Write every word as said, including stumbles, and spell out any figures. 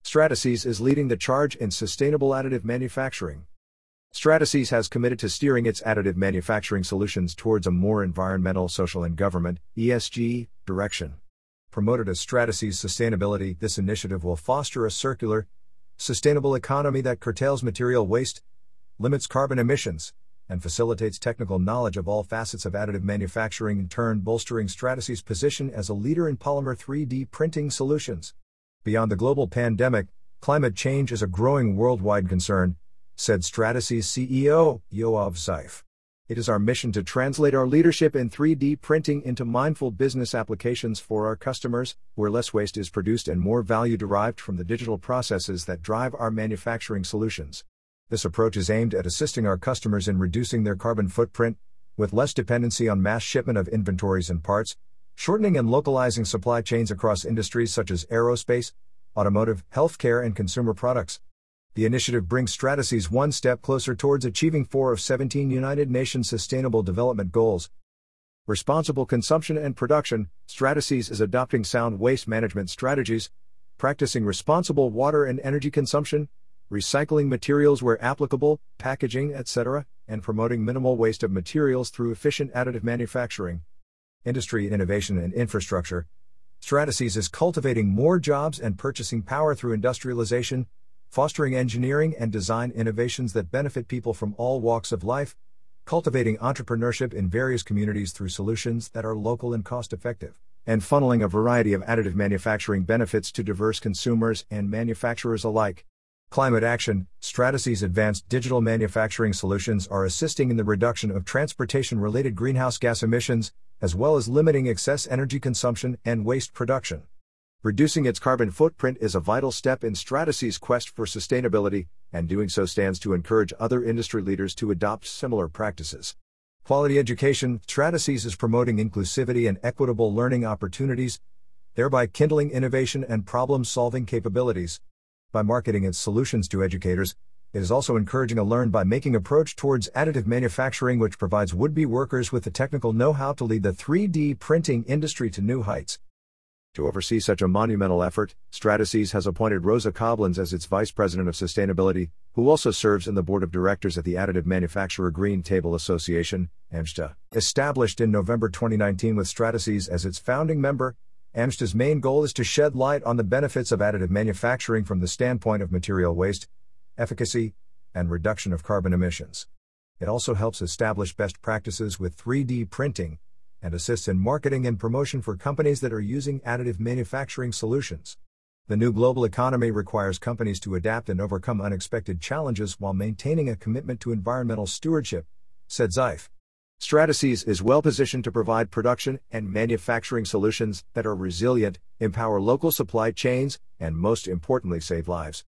Stratasys is leading the charge in sustainable additive manufacturing. Stratasys has committed to steering its additive manufacturing solutions towards a more environmental, social, and government (E S G) direction. Promoted as Stratasys Sustainability, this initiative will foster a circular, sustainable economy that curtails material waste, limits carbon emissions, and facilitates technical knowledge of all facets of additive manufacturing, in turn bolstering Stratasys' position as a leader in polymer three D printing solutions. Beyond the global pandemic, climate change is a growing worldwide concern, said Stratasys C E O, Yoav Zeif. It is our mission to translate our leadership in three D printing into mindful business applications for our customers, where less waste is produced and more value derived from the digital processes that drive our manufacturing solutions. This approach is aimed at assisting our customers in reducing their carbon footprint, with less dependency on mass shipment of inventories and parts, shortening and localizing supply chains across industries such as aerospace, automotive, healthcare, and consumer products. The initiative brings Stratasys one step closer towards achieving four of seventeen United Nations Sustainable Development Goals. Responsible consumption and production. Stratasys is adopting sound waste management strategies, practicing responsible water and energy consumption, recycling materials where applicable, packaging, et cetera, and promoting minimal waste of materials through efficient additive manufacturing. Industry, innovation, and infrastructure. Stratasys is cultivating more jobs and purchasing power through industrialization, fostering engineering and design innovations that benefit people from all walks of life, cultivating entrepreneurship in various communities through solutions that are local and cost-effective, and funneling a variety of additive manufacturing benefits to diverse consumers and manufacturers alike. Climate action. Stratasys' advanced digital manufacturing solutions are assisting in the reduction of transportation-related greenhouse gas emissions, as well as limiting excess energy consumption and waste production. Reducing its carbon footprint is a vital step in Stratasys' quest for sustainability, and doing so stands to encourage other industry leaders to adopt similar practices. Quality education. Stratasys is promoting inclusivity and equitable learning opportunities, thereby kindling innovation and problem-solving capabilities. By marketing its solutions to educators, it is also encouraging a learn-by-making approach towards additive manufacturing, which provides would-be workers with the technical know-how to lead the three D printing industry to new heights. To oversee such a monumental effort, Stratasys has appointed Rosa Koblenz as its Vice President of Sustainability, who also serves in the Board of Directors at the Additive Manufacturer Green Table Association, AMSTA. Established in November twenty nineteen with Stratasys as its founding member, AMSTA's main goal is to shed light on the benefits of additive manufacturing from the standpoint of material waste, efficacy, and reduction of carbon emissions. It also helps establish best practices with three D printing, and assists in marketing and promotion for companies that are using additive manufacturing solutions. The new global economy requires companies to adapt and overcome unexpected challenges while maintaining a commitment to environmental stewardship, said Zeif. Stratasys is well positioned to provide production and manufacturing solutions that are resilient, empower local supply chains, and most importantly save lives.